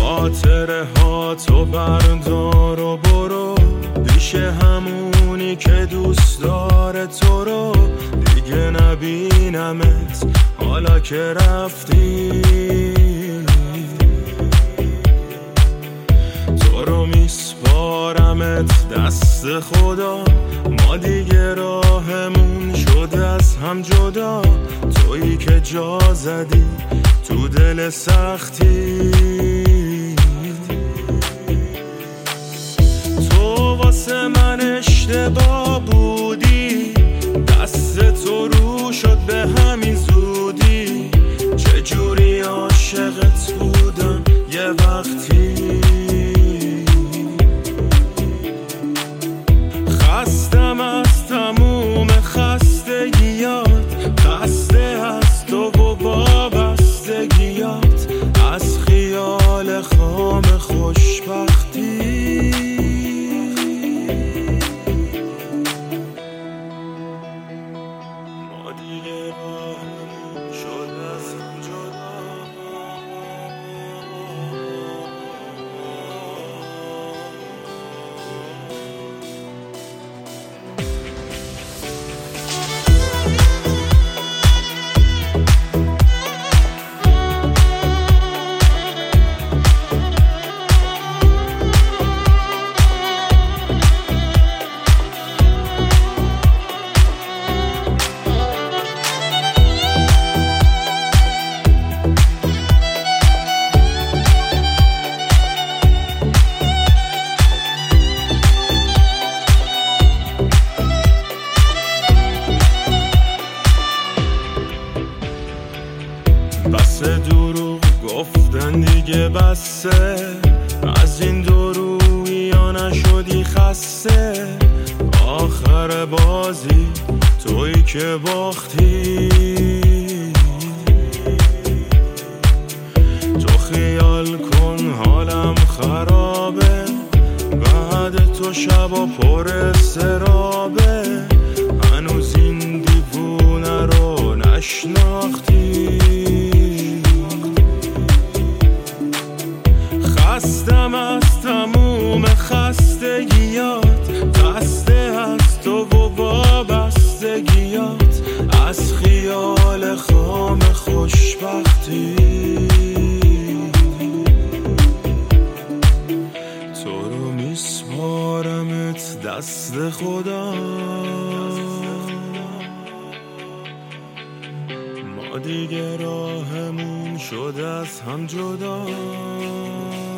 خاطره ها تو بردار و برو پیش همونی که دوست داره تو رو. دیگه نبینمت حالا که رفتی، تو رو میسپارمت دست خدا. ما دیگه راهمون شده از هم جدا، تویی که جا زدی تو دل سختی. تو واسه من اشتباه بودی، دست تو رو شد به همین زودی. چجوری عاشقت بودم یه وقتی. خستم از تموم خستگیات، خسته از تو و وابستگیات، از خیال خام خوشبختی. ما دیگه راهمون شد از هم جدا. بسه دروغ گفتن دیگه بسه، از این دروغی ها نشدی خسته. آخر بازی تویی که باختی. تو خیال کن حالم خرابه، بعد تو شبا پر استرابه. هنوز این دیوونه رو نشناختی. خستم از تموم خستگیات، خسته از تو و وابستگیات، از خیال خام خوشبختی. تو رو میسپارمت دست خدا. ما دیگه راهمون شده از هم جدا.